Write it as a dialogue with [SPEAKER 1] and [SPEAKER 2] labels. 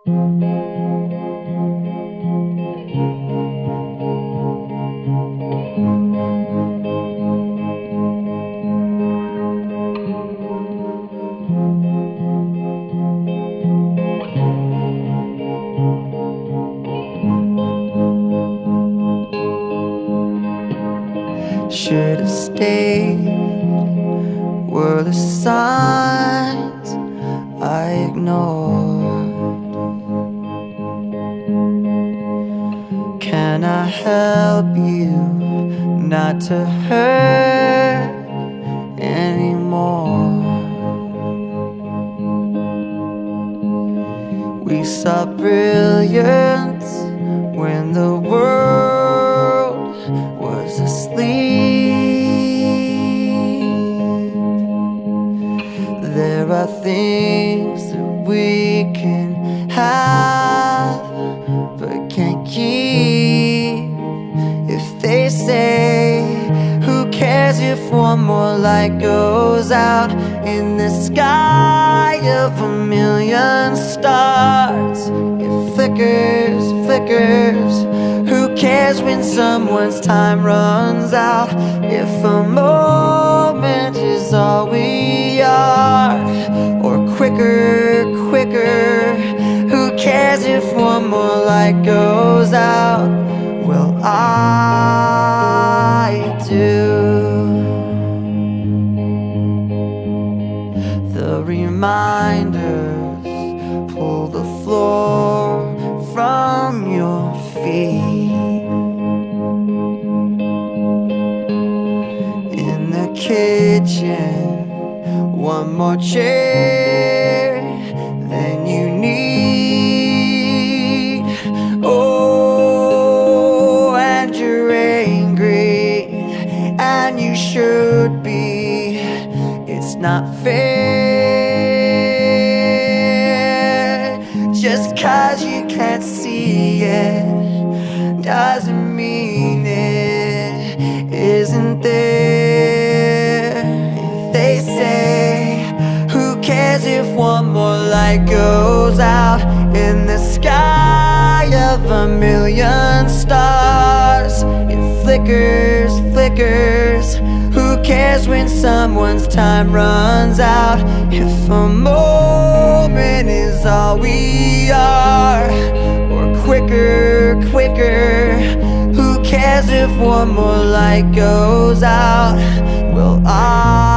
[SPEAKER 1] Should have stayed, were the signs I ignored. Can I help you not to hurt anymore? We saw brilliance when the world was asleep. There are things that we can have but can't keep. If they say, who cares if one more light goes out in the sky of a million stars? It flickers, flickers. Who cares when someone's time runs out? If a moment is all we are, or quicker, quicker. Who cares if one more light goes out? Well, I do. The reminders pull the floor from your feet. In the kitchen, one more chair than you need. Oh, and you're angry, and you should be. It's not fair. Just 'cause you can't see it doesn't mean it isn't there. If they say, who cares if one more light goes out in the sky of a million stars? It flickers, flickers. Who cares when someone's time runs out? If a moment is all we are, or quicker, quicker. Who cares if one more light goes out? Well,